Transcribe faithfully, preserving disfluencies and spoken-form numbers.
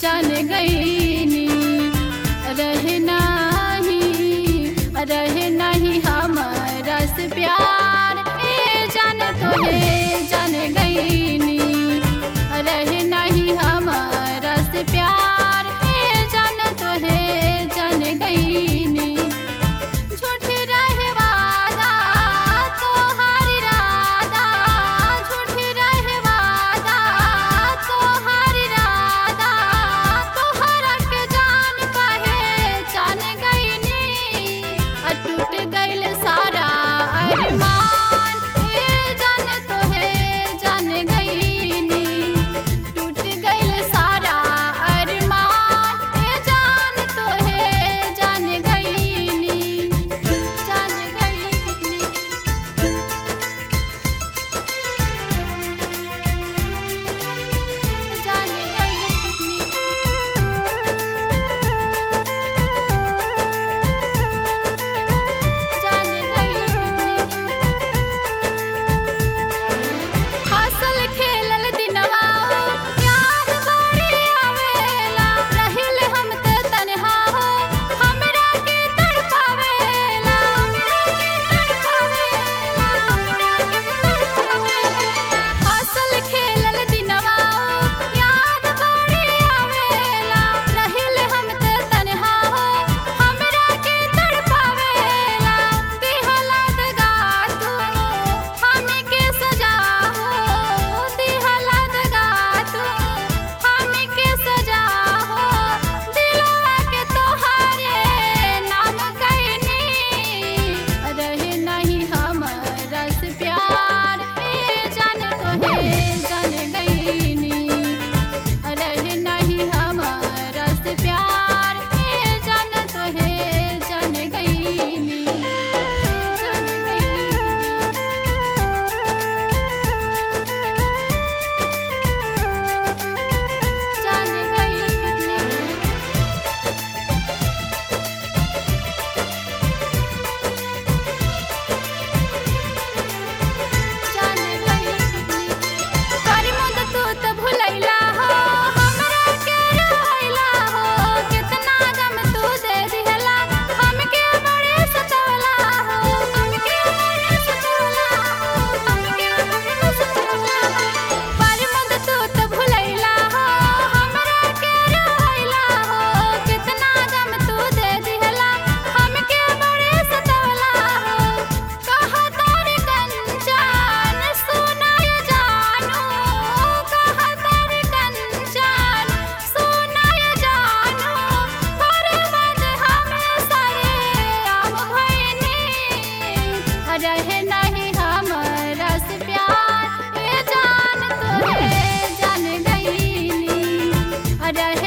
जान गईनी रहे नहीं रहे नहीं हमारा से प्यार ए जान तोहे जान गईनी रहे नहीं हमारा से प्यार ए जान तोहे जान गईनी झूठ रहे वादा तोहार इरादा झूठ रहे वादा तोहार इरादा तोहरा के जान काहे जान गईनी टूट गइल सारा अरमान ए जान तोहे जान गईनी टूट गइल सारा अरमान ए जान तोहे जान गईनी जान गईनी जान हसल खेलल दिनवा याद बड़ी आवेला रहिल हम त तन्हा हो हमरा के तड़पावेला हमरा के तड़पावेला हमरा के तड़पावेला हसल खेलल दिनवा याद बड़ी आवेला रहिल हम त तन्हा हो हमरा के तड़पावेला दिहला दगा तू हमें के सजा हो दिहला दगा तू हमें के सजा हो दिलवा के तोहारे नाम कहनी रहे नहीं हमारा से प्यार ए जान तोहे जान गईनी रहे नहीं हमारा से प्यार ए जान तोहे जान गईनी जान गईनी जान गईनी जान गईनी कर मुद तू त भुलैला हो हमरा के रहैला हो कितना गम तू दे दिहला हमके बड़े सतावला हो हमके बड़े सतावला हो हमके बड़े सतावला हो कर मुद तू त भुलैला हो हमरा के रहैला हो कितना गम तू दे दिहला हमके बड़े सतावला हो कहा तारे कंचन सुनाय जानू कहा तारे कंचन सुनाय जानू बर्बाद हमें सारे आम भइनी रहे नहीं हमारा से प्यार ए जान तोहे जान गईनी रहे